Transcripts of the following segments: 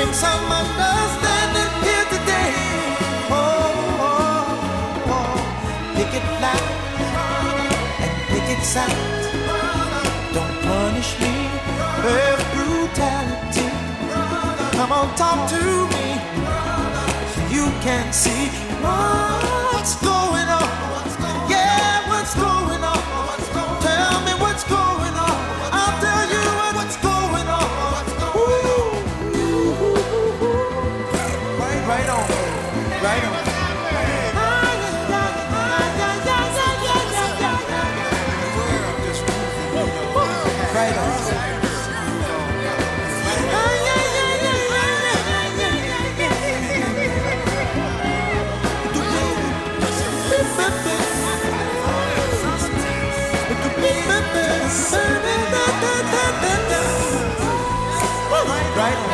some understanding here today. Oh, oh, oh. Pick it loud and pick it sound. Don't punish me with brutality. Come on, talk to me so you can see what's going on. Yeah, what's going on? Tell me what's going on. I'll tell you what's going on. Right on, right on. Right on. Right on.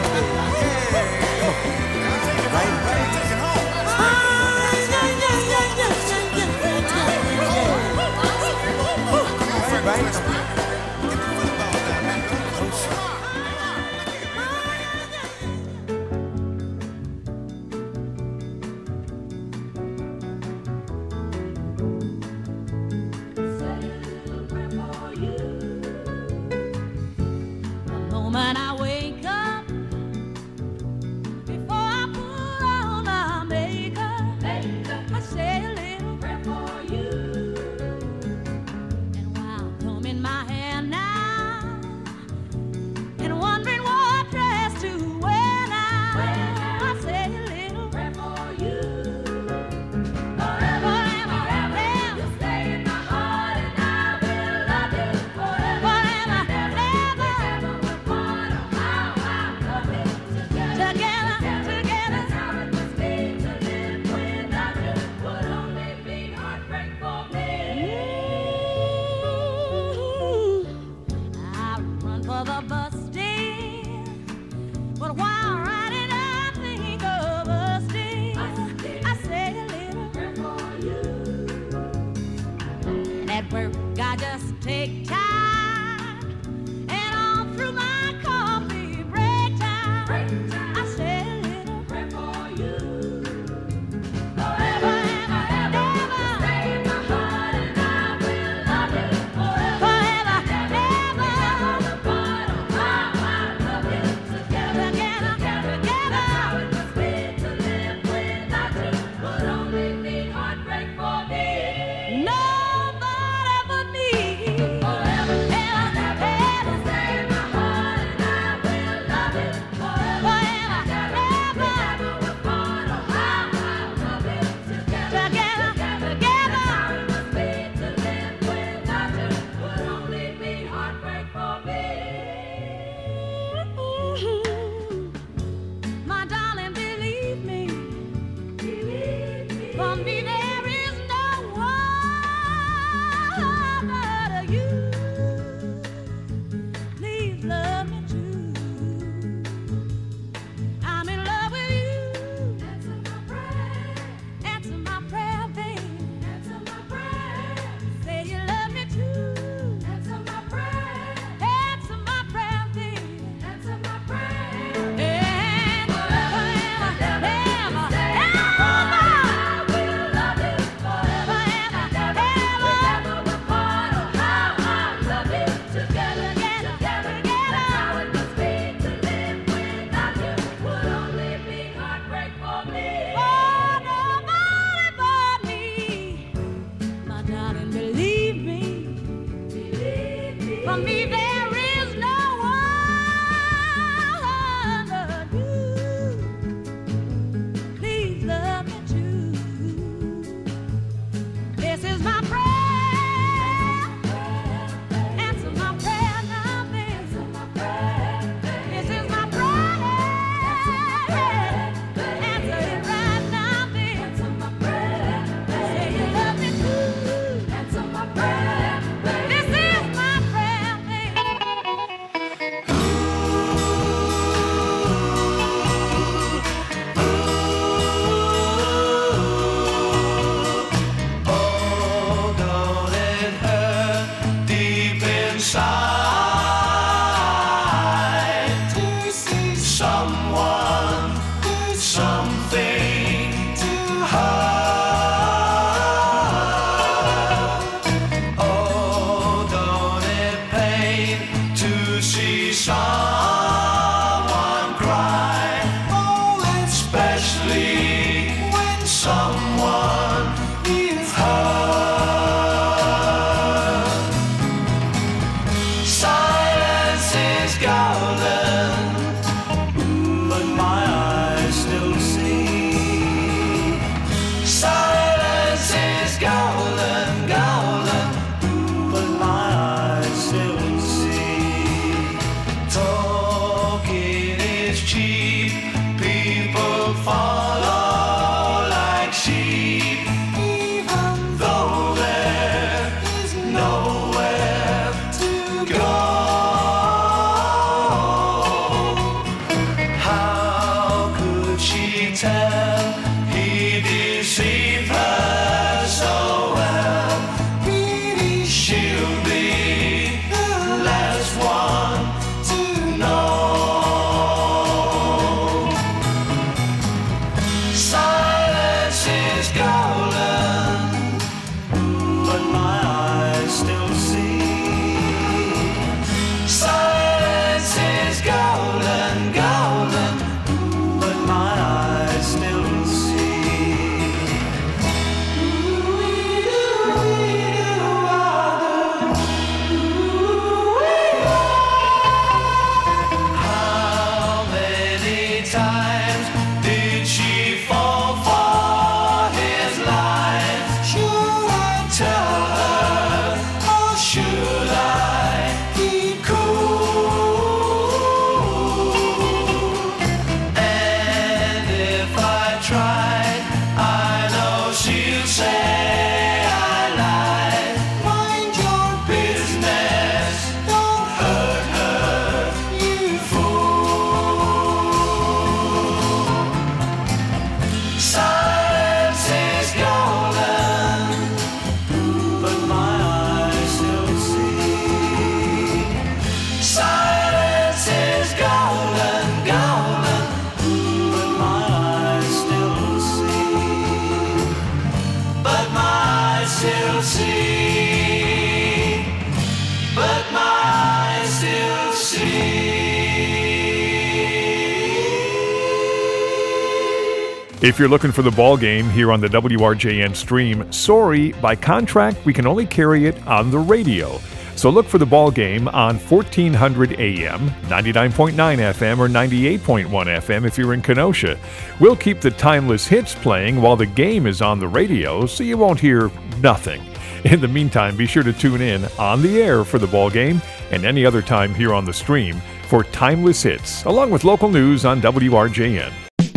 If you're looking for the ball game here on the WRJN stream, sorry, by contract, we can only carry it on the radio. So look for the ball game on 1400 AM, 99.9 FM, or 98.1 FM if you're in Kenosha. We'll keep the timeless hits playing while the game is on the radio, so you won't hear nothing. In the meantime, be sure to tune in on the air for the ball game and any other time here on the stream for timeless hits, along with local news on WRJN.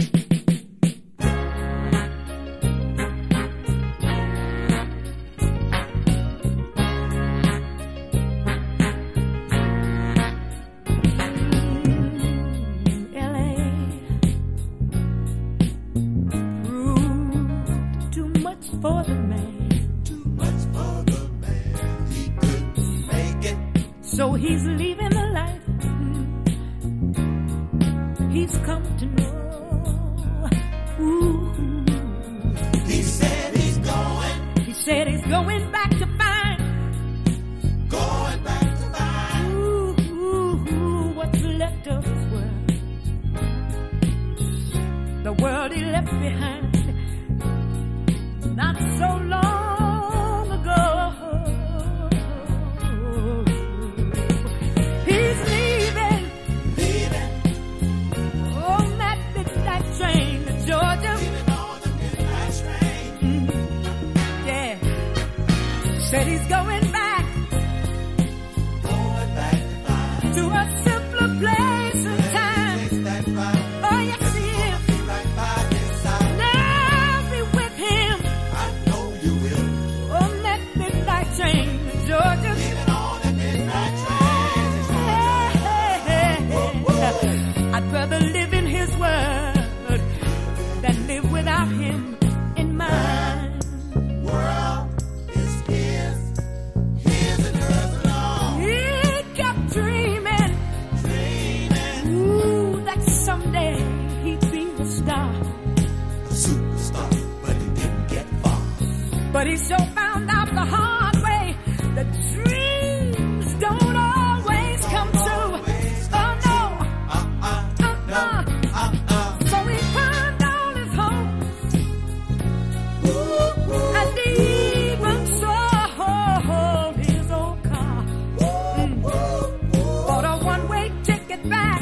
So he's leaving the life he's come to know. Ooh. He said he's going back to find. Going back to find. Ooh, what's left of his world. The world he left behind not so long ago. Said he's going back to a simpler place and time. Oh, yes, he is. Now be with him. I know you will. On that midnight train to Georgia. Leaving on that midnight train. I'd rather live in his word than live without him in mine. But he sure found out the hard way that dreams don't always come true. Oh no, So he pawned all his hopes, and he even sold his old car. Bought a one-way ticket back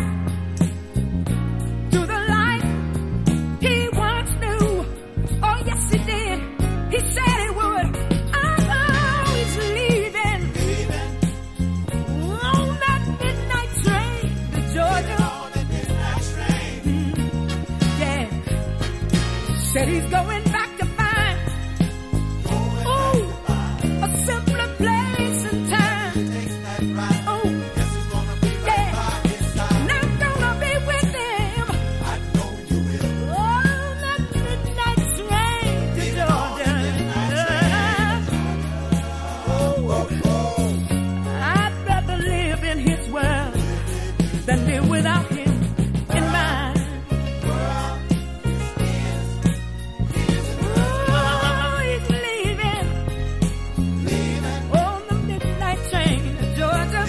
to the life he once knew. Oh yes, he did. He said he would. He's leaving on that midnight train to Georgia. Yeah. Said he's going back to find a simpler place and time. Oh, yeah. Not gonna be with him on that midnight train to Georgia. I'd rather live in his world than live without him in mine. Oh, he's leaving on the midnight train to Georgia.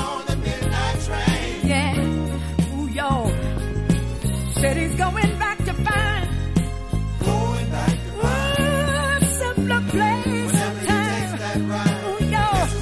Yeah. Ooh, y'all. Said he's going back to find a simpler place and time. Ooh, y'all.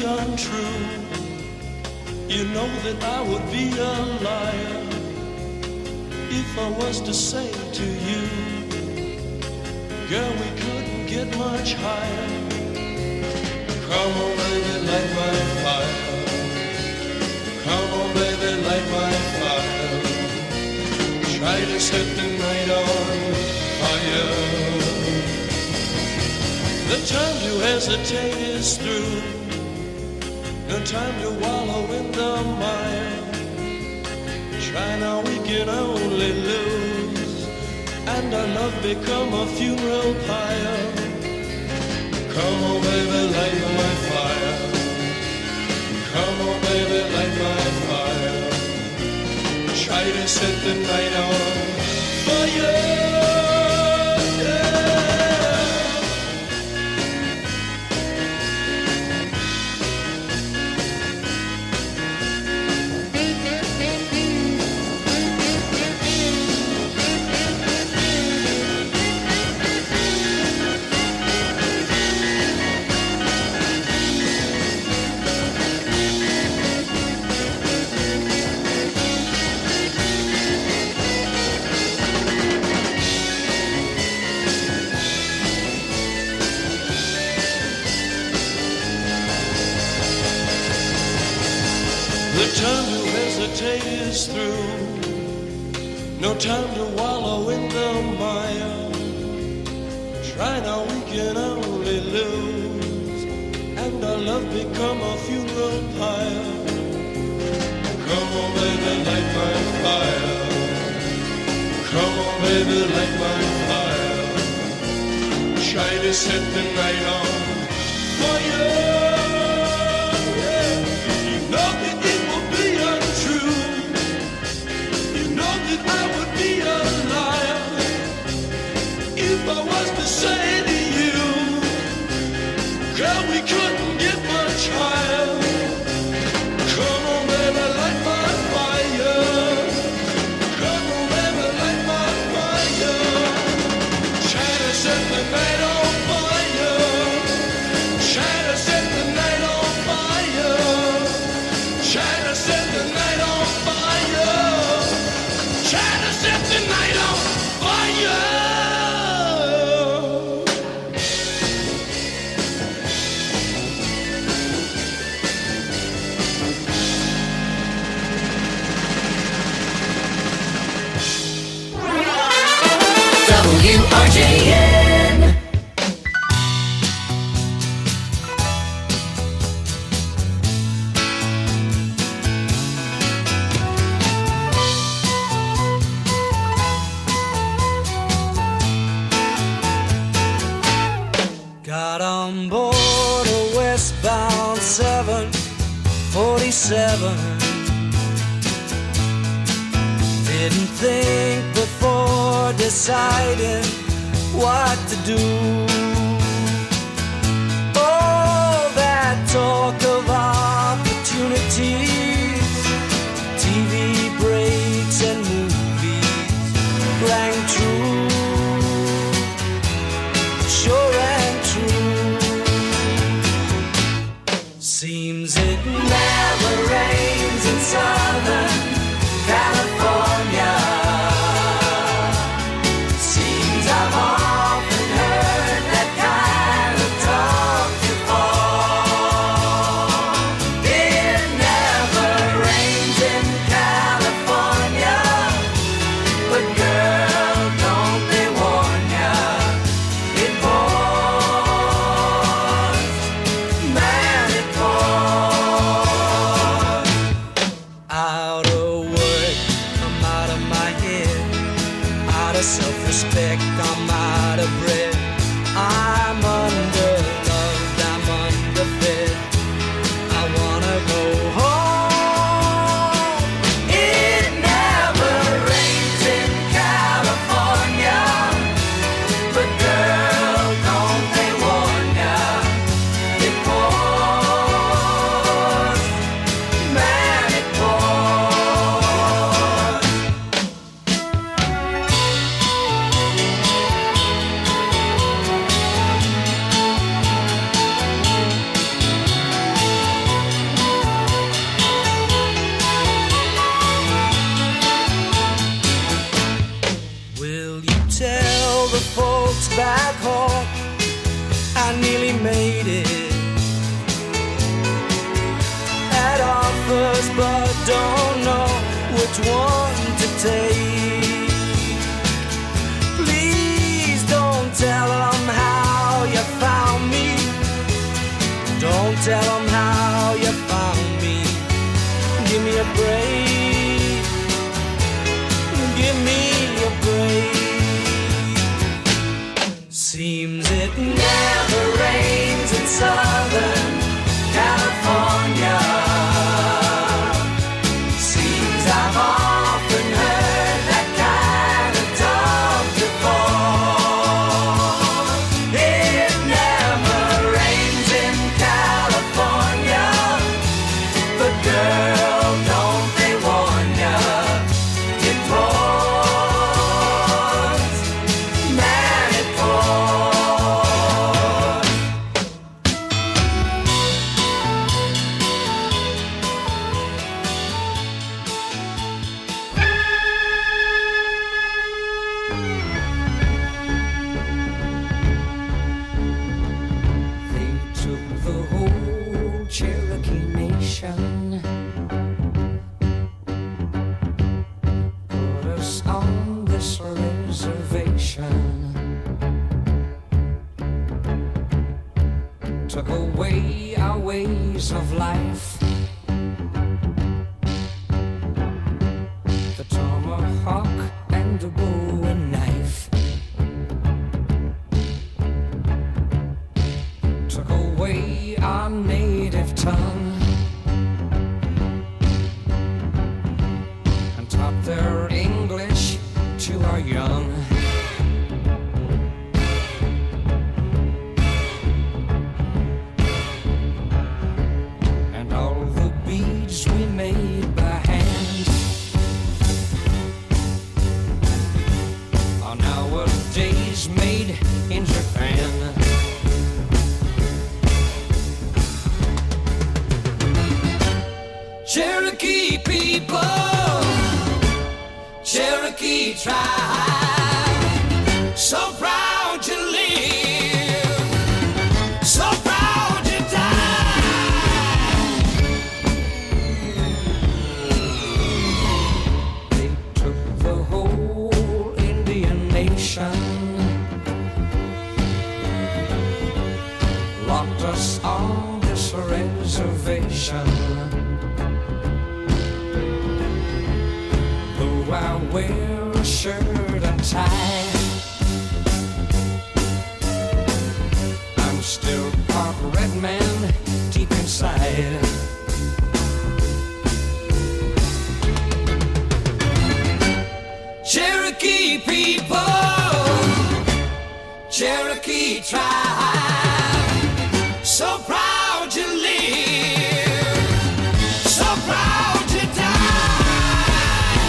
untrue, you know that I would be a liar if I was to say to you, girl, we couldn't get much higher. Come on, baby, light my fire. Come on, baby, light my fire. Try to set the night on fire. The time to hesitate is through. No time to wallow in the mire. Try now, we can only lose, and our love become a funeral pyre. Come on, baby, light my fire. Come on, baby, light my fire. Try to set the night on fire. The time to hesitate is through. No time to wallow in the mire. Try now, we can only lose, and our love become a funeral pyre. Come on, baby, light my fire. Come on, baby, light my fire. Try to set the night on fire. I would be a liar if I was to say to you, girl, we couldn't get much higher. Come on, baby, light my fire. Come on, baby, light my fire. Try to set the night on fire. Try to set the night on fire. Try to set the night on fire. Try to set the night on fire. WRJN. Got on board a westbound 747. Didn't think before deciding what to do. Oh, that talk of opportunities, TV breaks and movies rang true. Sure and true. Seems it never rains in Southern California. Seems I've often heard that kind of talk before. It never rains in California, but girl, don't they warn ya? It pours, man, it pours. Out of work, I'm out of my head. Out of self-respect, I'm out of breath. I'm underloved, I'm underfed. I wanna go home. It never rains in California, but girl, don't they warn ya? It pours, man, it pours. back home. I nearly made it at our first, but don't know which one to take. Please don't tell them how you found me. Don't tell them how you found me. Give me a break. Give me a break. Seems it never rains in Southern California. Seems I've often heard that kind of talk before. It never rains in California, but girl, don't they warn ya? It pours, man, it pours. They took the whole Cherokee Nation, put us on this reservation, took away our ways of life, the tomahawk and the bowie knife, took away our native tongue, and taught their English to our young. And all the beads we made by hand are nowadays made in Japan. Cherokee people, Cherokee tribe, so proud you live, so proud you die. They took the whole Indian nation, locked us on this reservation. Though I wear a shirt and tie, I'm still part red man deep inside. Cherokee people, Cherokee tribe, so proud you live, so proud you die.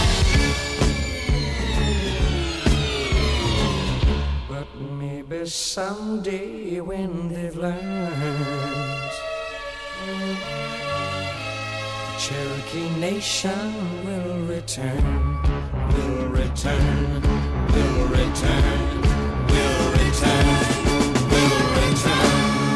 But maybe someday when they've learned, the Cherokee nation will return, will return, will return, will return, will return.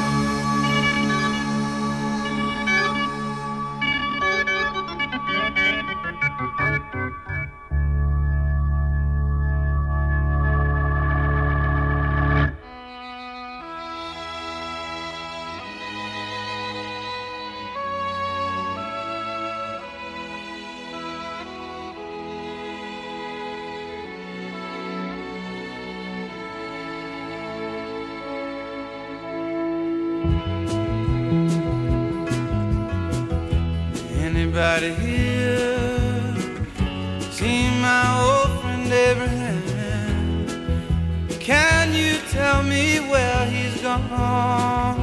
Anybody here seen my old friend Abraham? Can you tell me where he's gone?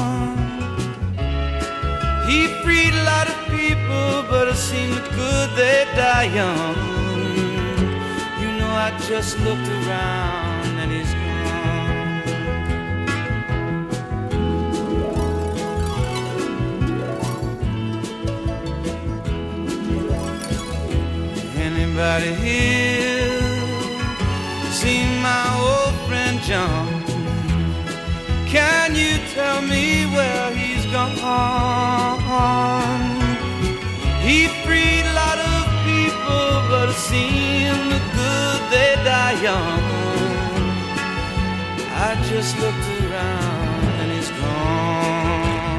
He freed a lot of people, but it seemed good they die young. You know, I just looked around and he's gone. Anybody here seen my old friend John? Can you tell me where he's gone? He freed a lot of people, but it seemed the good they die young. I just looked around and he's gone.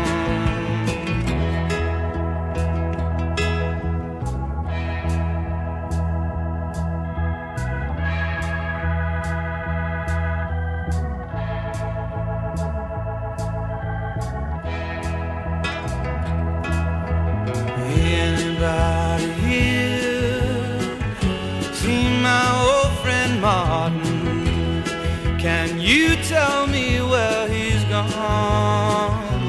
Anybody here seen my old friend Martin? Can you tell me where he's gone?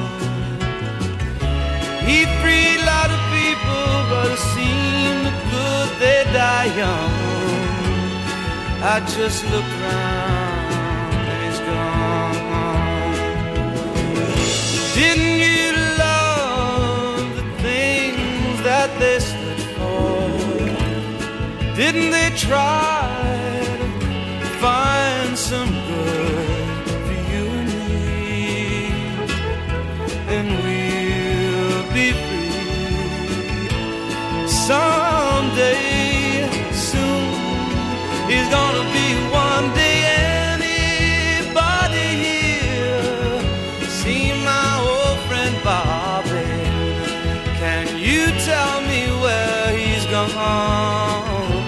He freed a lot of people, but it seemed good they die young. I just looked around and he's gone. Didn't you love the things that they stood for? Didn't they try to find some good for you and me? And we'll be free someday soon. Is gonna be one day. Anybody here see my old friend Bobby? Can you tell me where he's gone?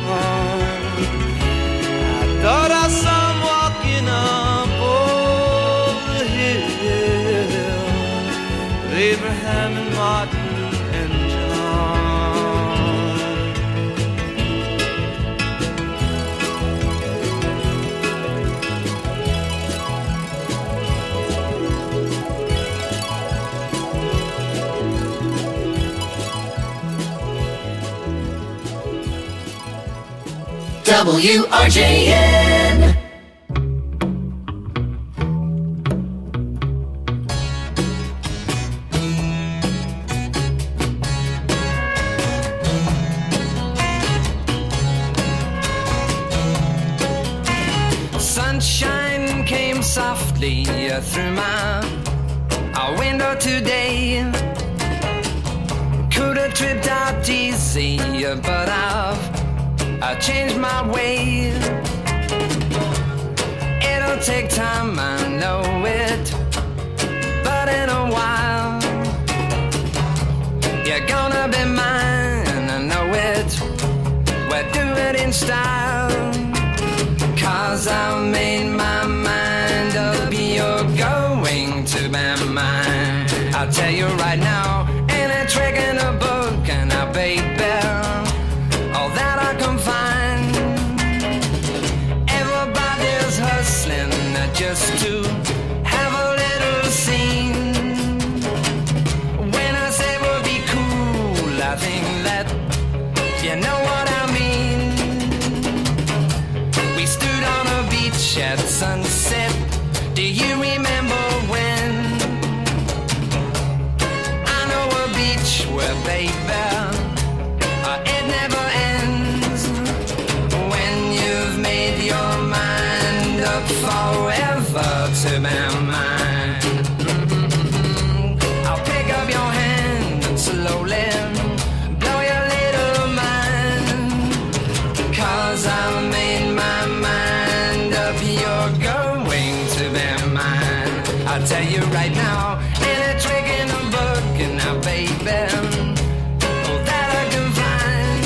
I thought I saw him walking up over the hill with Abraham and Martin and John. WRJN. Sunshine came softly through my window today. Could have tripped out easy, but I changed my way. It'll take time, I know it, but in a while you're gonna be mine, I know it. We'll do it in style, 'cause I've made my mind up. You're going to be mine. I'll tell you right now, ain't a trick in a book, and I baby, all that I can find. Everybody's hustling just to have a little scene. When I say we'll be cool, I think that you know what I mean. We stood on a beach at sunset. Do you remember when? I know a beach where, baby, it never ends. When you've made your mind up forever to be mine. I'll pick up your hand and slowly blow your little mind, 'cause I've made my mind up. You're going to be mine. I'll tell you right now, ain't a trick in a book, and now, baby, all that I can find.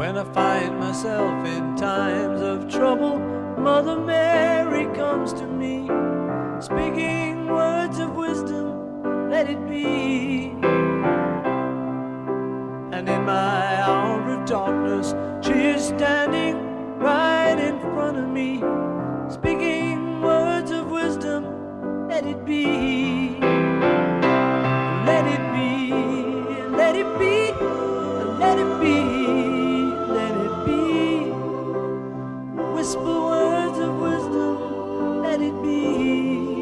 When I find myself in times of trouble, Mother Mary comes to me, speaking words of wisdom, let it be. And in my hour of darkness, she is standing right in front of me, speaking words of wisdom, let it be. Let it be, let it be, let it be, let it be. Whisper words of wisdom, let it be.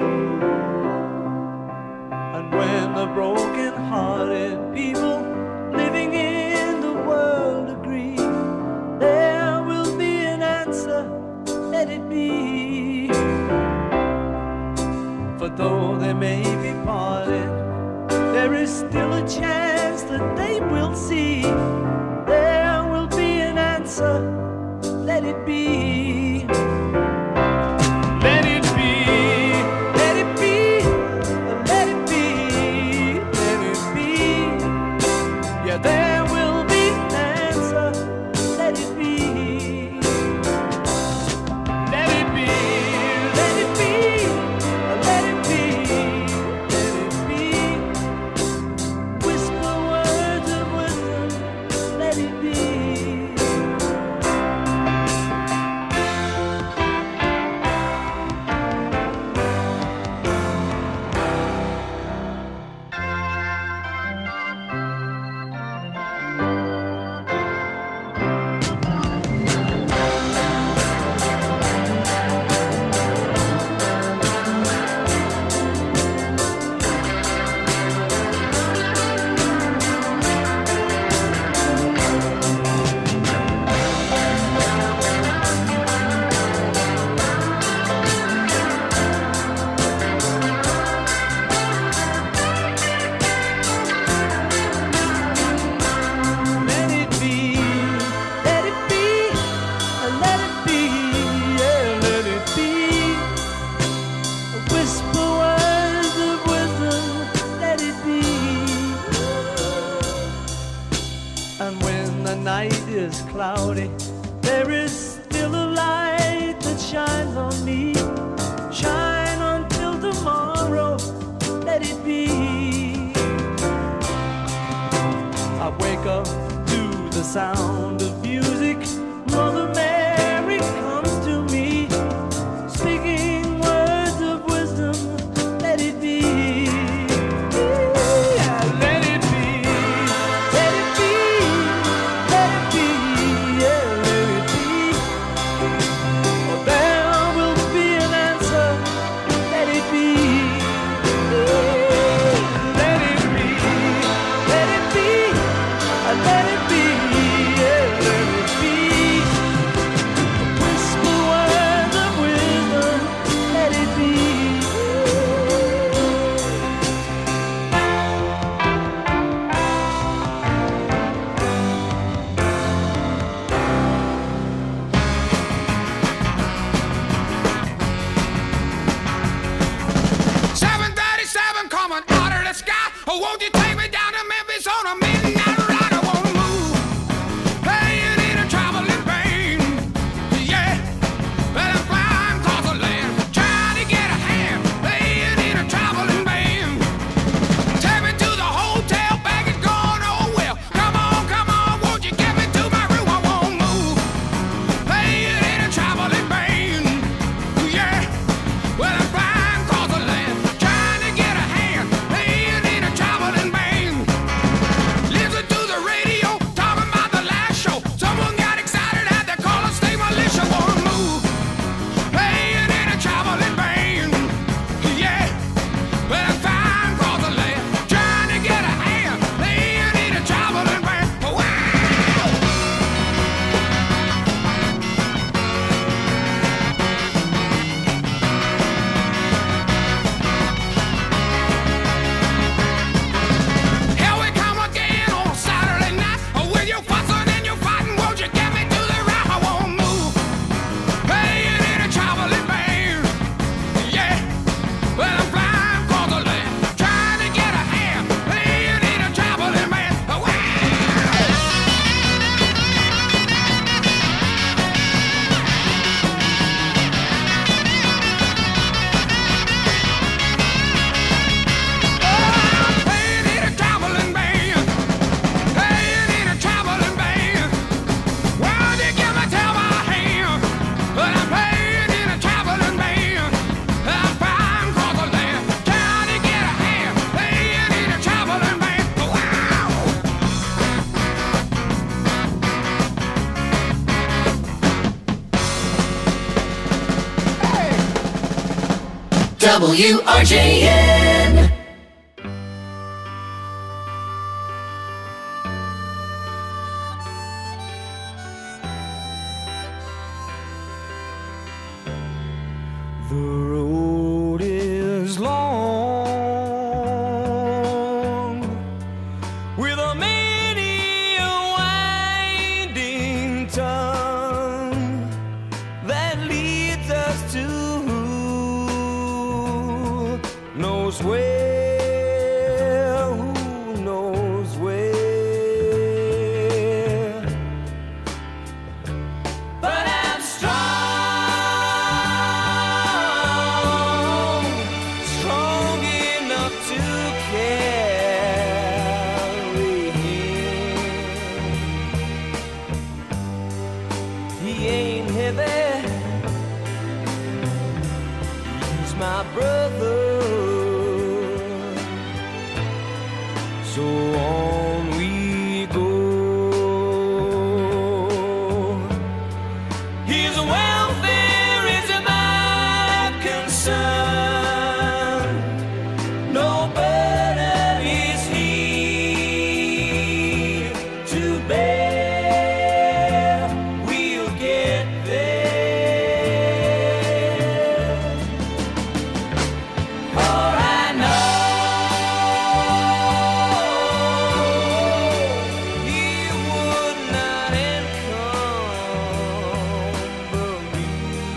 And when the broken-hearted people living in the world agree, there will be an answer, let it be. For though they may be parted, there is still a chance that they will see. There will be an answer, let it be. Let it be, let it be, let it be, let it be. Yeah, there will be an answer, let it be. Let it be, let it be, let it be, let it be. Whisper words of wisdom, let it be. Let it be, let it be, let it be, yeah, let it be. Whisper words of wisdom, let it be. And when the night is cloudy, there is still a light that shines on me. Shine until tomorrow, let it be. I wake up to the sound of music. Mother Mary comes to me, speaking words of wisdom, let it be. Yeah, let it be, let it be, let it be, yeah, let it be. Oh, there will be an answer, let it be. Let it be, let it be, let it be, yeah, let it be. Whisper words of wisdom, let it be. Coming out of the sky. Oh, won't you take me down to Memphis on a midnight ride? I won't move. Hey, you need a traveling pain. Yeah, well, I'm flying across the land, trying to get a hand. Hey, you need a traveling band. Take me to the hotel, baggage gone, oh well. Come on, won't you get me to my room? I won't move. Hey, you need a traveling band. Yeah, well, I'm flying across the land, trying to get a hand. Hey, you need a traveling band. WRJN. The road is long with a many winding tongue that leads us to who knows where, who knows where. But I'm strong enough to carry him. He ain't heavy, he's my brother. So on we go. His welfare is my concern. No burden is he to bear. We'll get there. For I know he would not encumber me.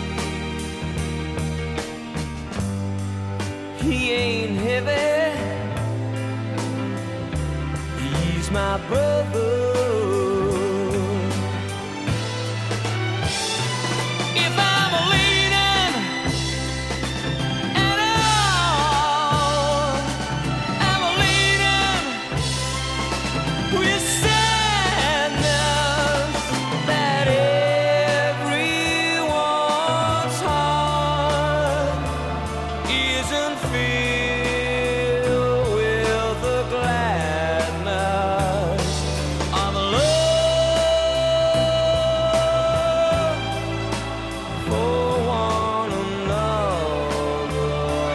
He ain't heavy, he's my brother. If I'm leaning at all, I'm leaning with sadness that everyone's heart isn't filled with the gladness of love for one another.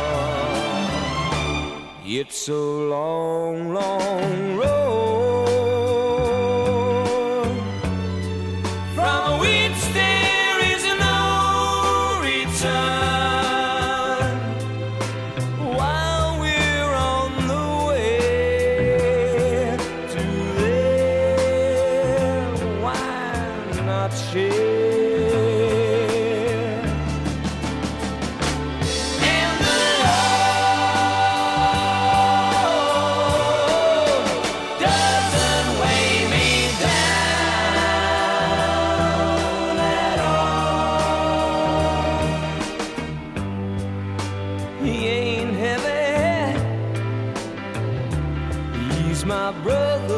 It's a long, long road from which there is no return. While we're on the way to there, why not share? And the road doesn't weigh me down at all. He ain't heavy, he's my brother.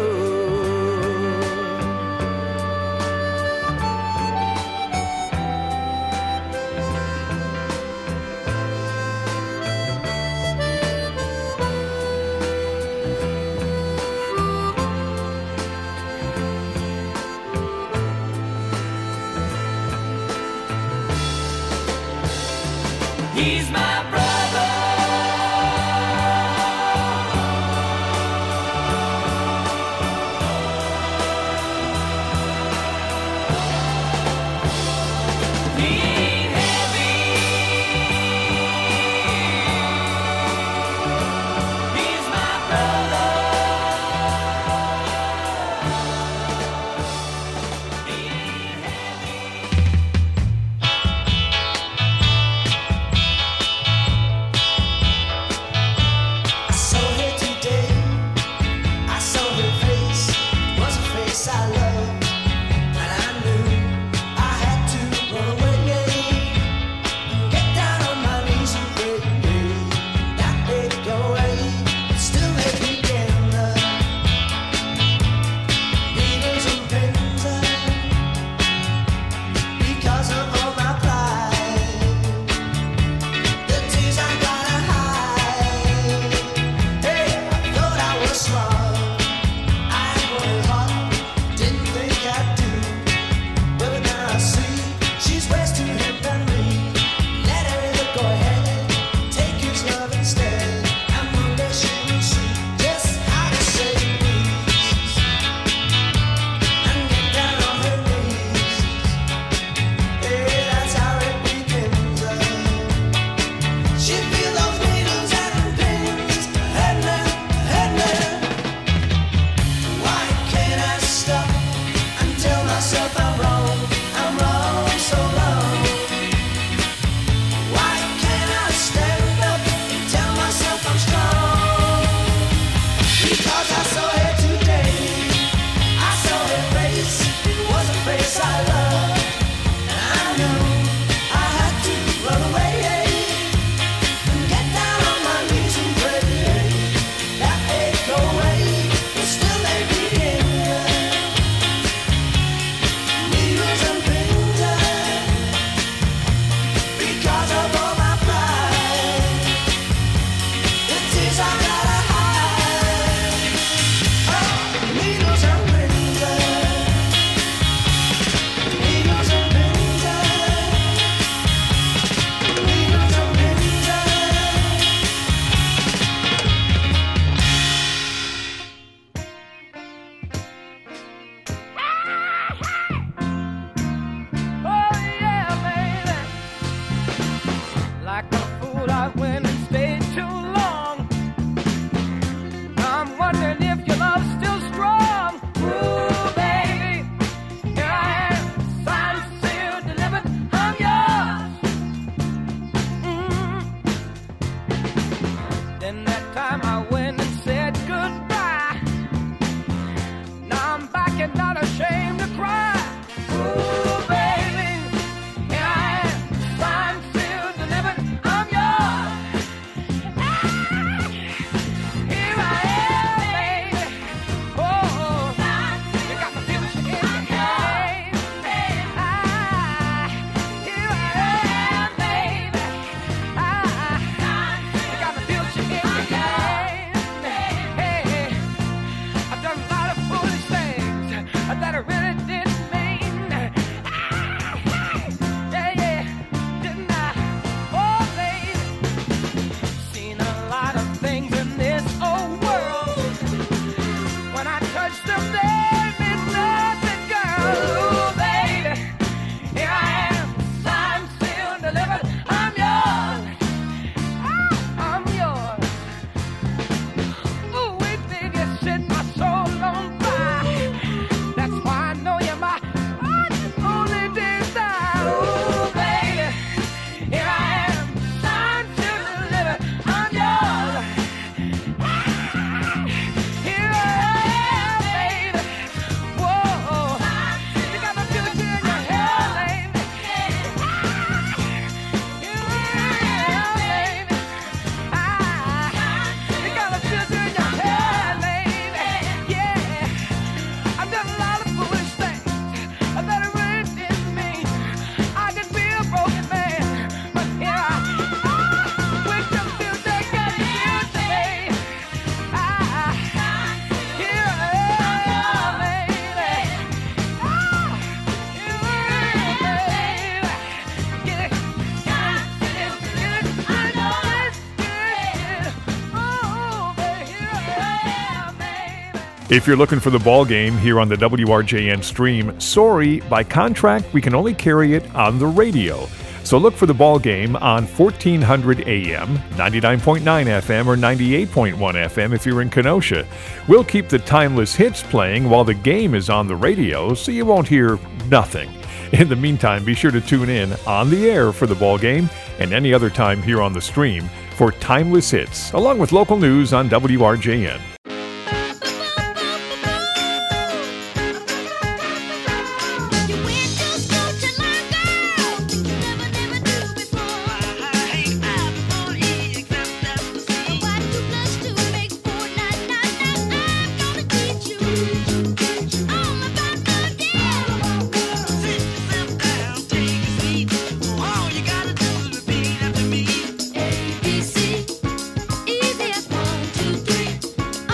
He's my brother. Then that time I went and said goodbye. Now I'm back and not ashamed to cry. Ooh, baby, here I am, signed, sealed, delivered, I'm yours. Here I am, baby. Oh, you got the feeling in your hand. Here I am, baby. You got the feeling in your hand. Hey, I've done a lot of foolish things that I really didn't mean. Yeah, didn't I? Oh, baby, seen a lot of things in this old world. When I touched them, they meant nothing, girl. Ooh, baby, here I am, signed, sealed, delivered, I'm yours. I'm yours. Ooh, wait, baby, you set my soul on fire. That's why I know you're my only desire. Ooh, baby, here I am, signed, sealed, delivered, I'm yours. Here I am, baby. Whoa, you got the future in your hair, baby. Here I am, baby. You got the future in your hair, baby. Yeah, I've done a lot of foolish things that I really didn't mean. I could be a broken man, but here I am. With the future, got the future, baby. Here I am, baby. Here I am, baby. Get it, I know it's good. Oh, baby, here I am, baby. If you're looking for the ball game here on the WRJN stream, sorry, by contract, we can only carry it on the radio. So look for the ball game on 1400 AM, 99.9 FM, or 98.1 FM if you're in Kenosha. We'll keep the timeless hits playing while the game is on the radio, so you won't hear nothing. In the meantime, be sure to tune in on the air for the ball game and any other time here on the stream for timeless hits, along with local news on WRJN. You went to school to learn, girl. You never knew before. Before exam that's the same. What 2 plus 2 makes 4, 9, 9, 9. I'm gonna teach you all about the deal. Sit yourself down, take a seat. All you gotta do is repeat after me. A, B, C, easy as 1, 2, 3.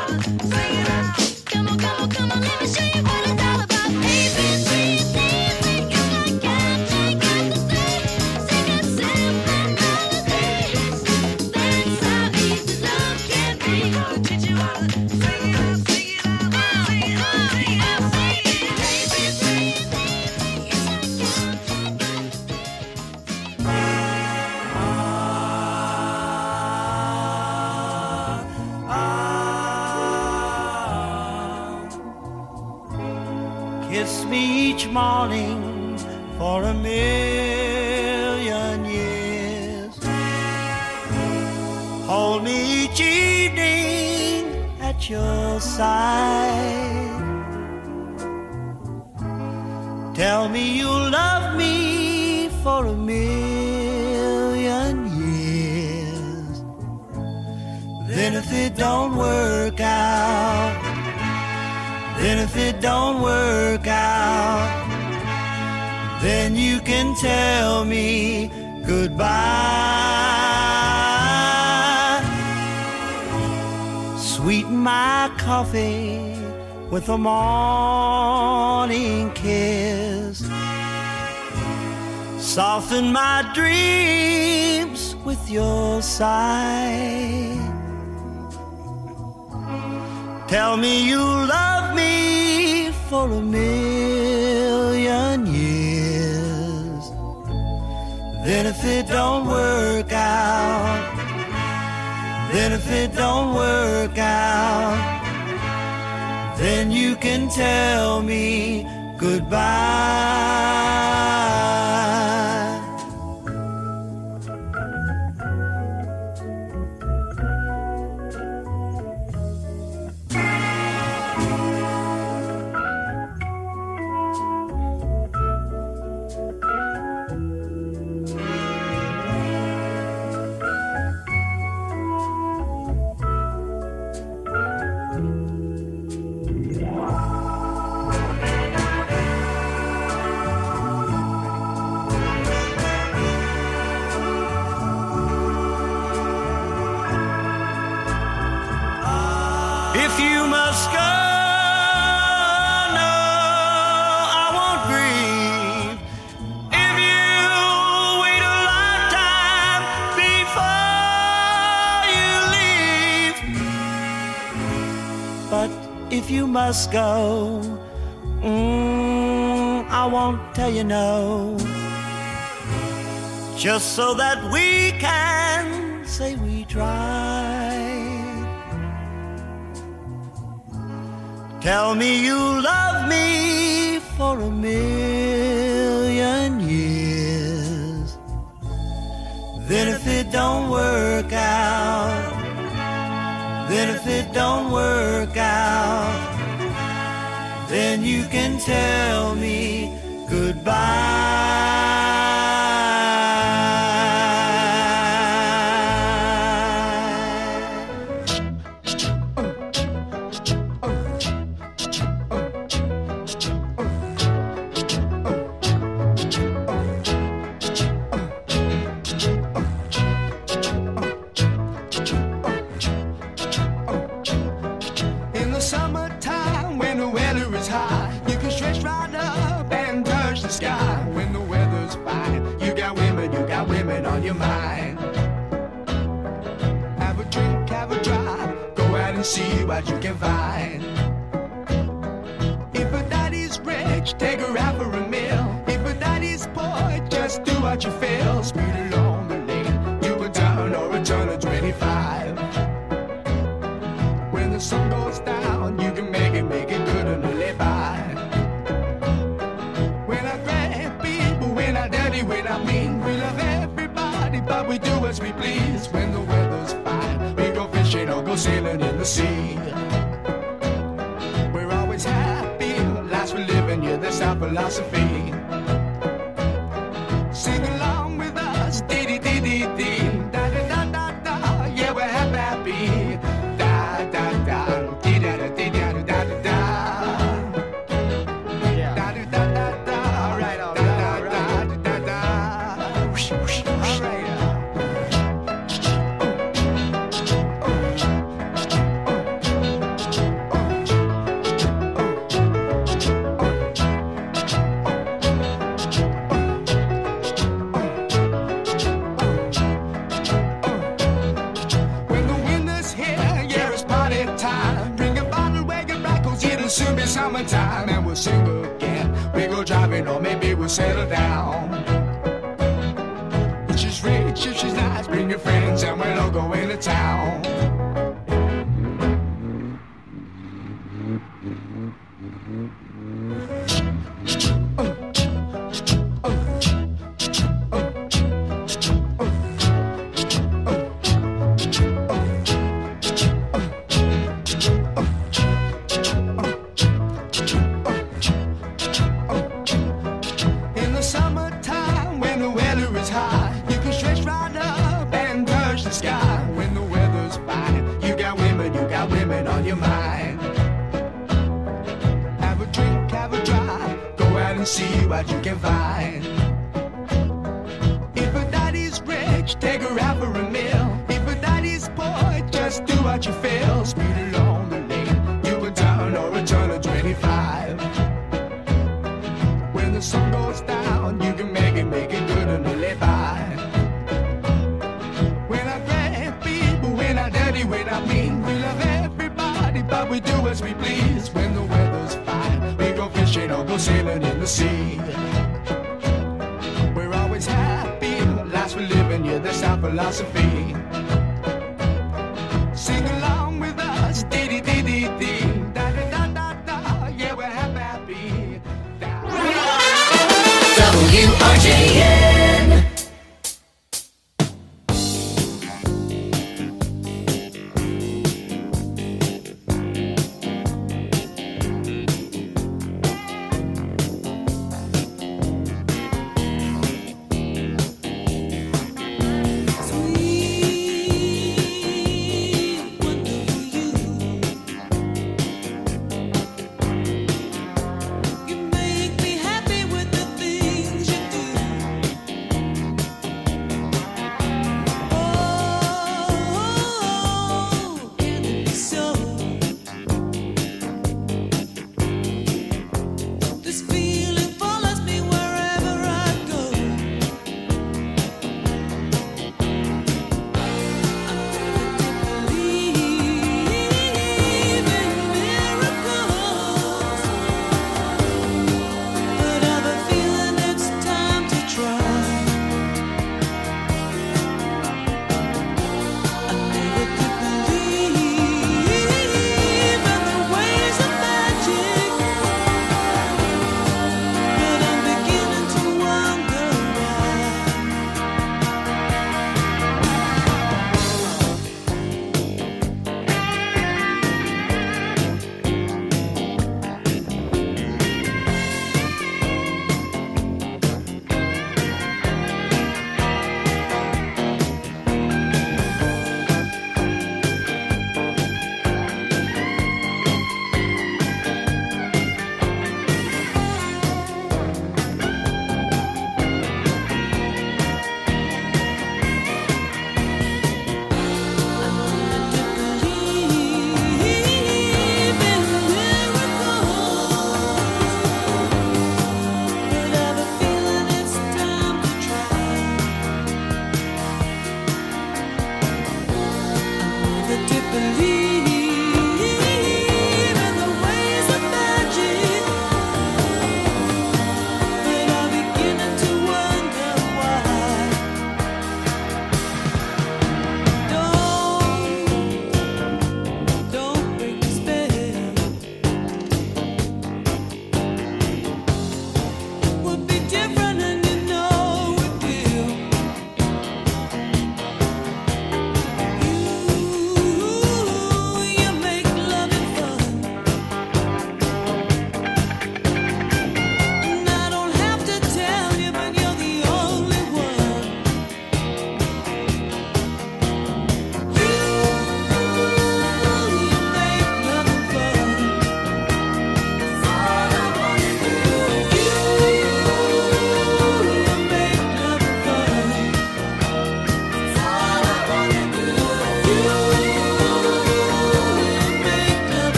Kiss me each morning for a million years. Hold me each evening at your side. Tell me you'll love me for a million years. Then if it don't work out, then if it don't work out, then you can tell me goodbye. Sweeten my coffee with a morning kiss. Soften my dreams with your sigh. Tell me you love me for a million years. Then if it don't work out, then if it don't work out, then you can tell me goodbye. If you must go, no, I won't grieve. If you wait a lifetime before you leave. But if you must go, I won't tell you no. Just so that we can say we tried. Tell me you love me for a million years. Then if it don't work out, then if it don't work out, then you can tell me goodbye. On your mind. Have a drink, have a drive, go out and see what you can find. If a daddy's rich, take her out for a meal. If a daddy's poor, just do what you feel. Speed along the lane, you a turn or a turn of 25. When the sun goes down, you can make it good and live by. When I grab people, when I dirty, when I mean, we love everybody, but we do as we please. When the weather's fine, we go fishing or go sailing in the sea. We're always happy, lives we live in, yeah, that's our philosophy. Sing along with us, dee-dee-dee-dee-dee, da-da-da-da-da, yeah, we're happy, da-da-da, dee-da-da-dee-da-da-da-da. one time and we'll sing again. We go driving or maybe we'll settle down. If she's rich, if she's nice, bring your friends and we'll all go into town. In the summertime, when the weather is high, you can stretch right up and touch the sky. When the weather's fine, you got women on your mind. Have a drink, have a drive, go out and see what you can find. If a daddy's rich, take her out for a meal. If a daddy's poor, just do what you feel. Speed along the lane, you a turn or a turn of 25. When the sun goes down, you can make it good and live by. We're not great people, we're not dirty, we're not mean. We love everybody, but we do as we please. When the weather's fine, we go fishing or go sailing in the sea. We're always happy, life's for living, yeah, that's our philosophy. Sing along with us, dee-dee-dee-dee-dee, da-da-da-da-da, yeah, we're happy. WRJN.